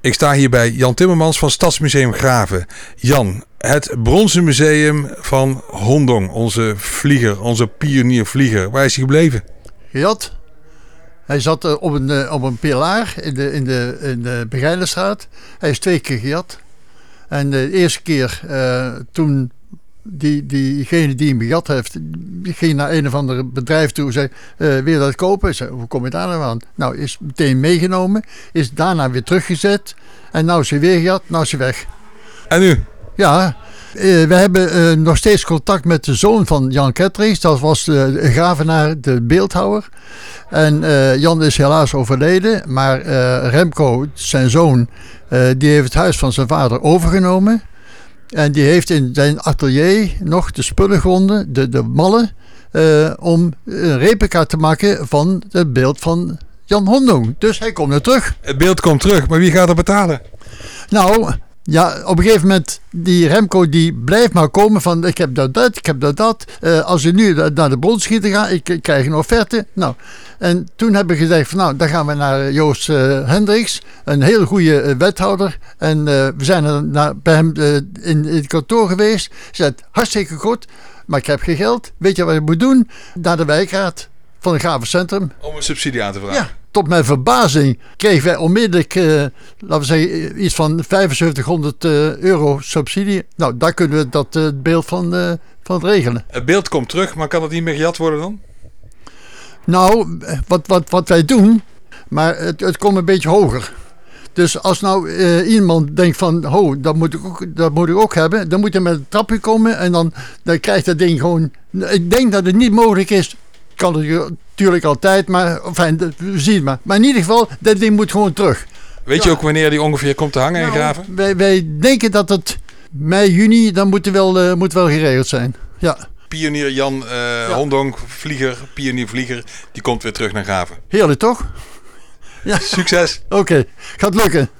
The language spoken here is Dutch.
Ik sta hier bij Jan Timmermans van Stadsmuseum Graven. Jan, het Bronzen Museum van Hondong, onze vlieger, onze pioniervlieger. Waar is hij gebleven? Gejat. Hij zat op een pilaar in de Begijlenstraat. Hij is 2 keer gejat. En de eerste keer toen diegene die hem gejat heeft, ging naar een of ander bedrijf toe en zei, wil je dat kopen? Ik zei, hoe kom je daar nou aan? Nou, is meteen meegenomen, is daarna weer teruggezet en nou is hij weer gejat, nou is hij weg. En nu? Ja, we hebben nog steeds contact met de zoon van Jan Ketterings. Dat was de gravenaar, de beeldhouwer. En Jan is helaas overleden. Maar Remco, zijn zoon, die heeft het huis van zijn vader overgenomen. En die heeft in zijn atelier nog de spullen gevonden, de mallen, om een replica te maken van het beeld van Jan Hondong. Dus hij komt er terug. Het beeld komt terug, maar wie gaat er betalen? Nou, ja, op een gegeven moment, die Remco die blijft maar komen van ik heb dat. Als je nu naar de bronsschieter gaat, ik krijg een offerte. Nou, en toen hebben we gezegd van nou, dan gaan we naar Joost Hendricks, een hele goede wethouder. En we zijn bij hem in het kantoor geweest. Hij zei, hartstikke goed, maar ik heb geen geld. Weet je wat je moet doen? Naar de wijkraad van het Gravencentrum. Om een subsidie aan te vragen? Ja. Tot mijn verbazing kregen wij onmiddellijk, laten we zeggen, iets van 7500 euro subsidie. Nou, daar kunnen we dat beeld van regelen. Het beeld komt terug, maar kan het niet meer gejat worden dan? Nou, wat wij doen, maar het komt een beetje hoger. Dus als nou iemand denkt van, dat moet ik ook hebben, dan moet je met een trapje komen en dan krijgt dat ding gewoon. Ik denk dat het niet mogelijk is. Kan het natuurlijk altijd, maar we zien het maar. Maar in ieder geval, dat ding moet gewoon terug. Weet je ook wanneer die ongeveer komt te hangen en graven? Wij denken dat het mei, juni, dan moet wel geregeld zijn. Ja. Pionier Jan Hondong, pioniervlieger, die komt weer terug naar Graven. Heerlijk toch? Ja. Succes! Oké, gaat lukken.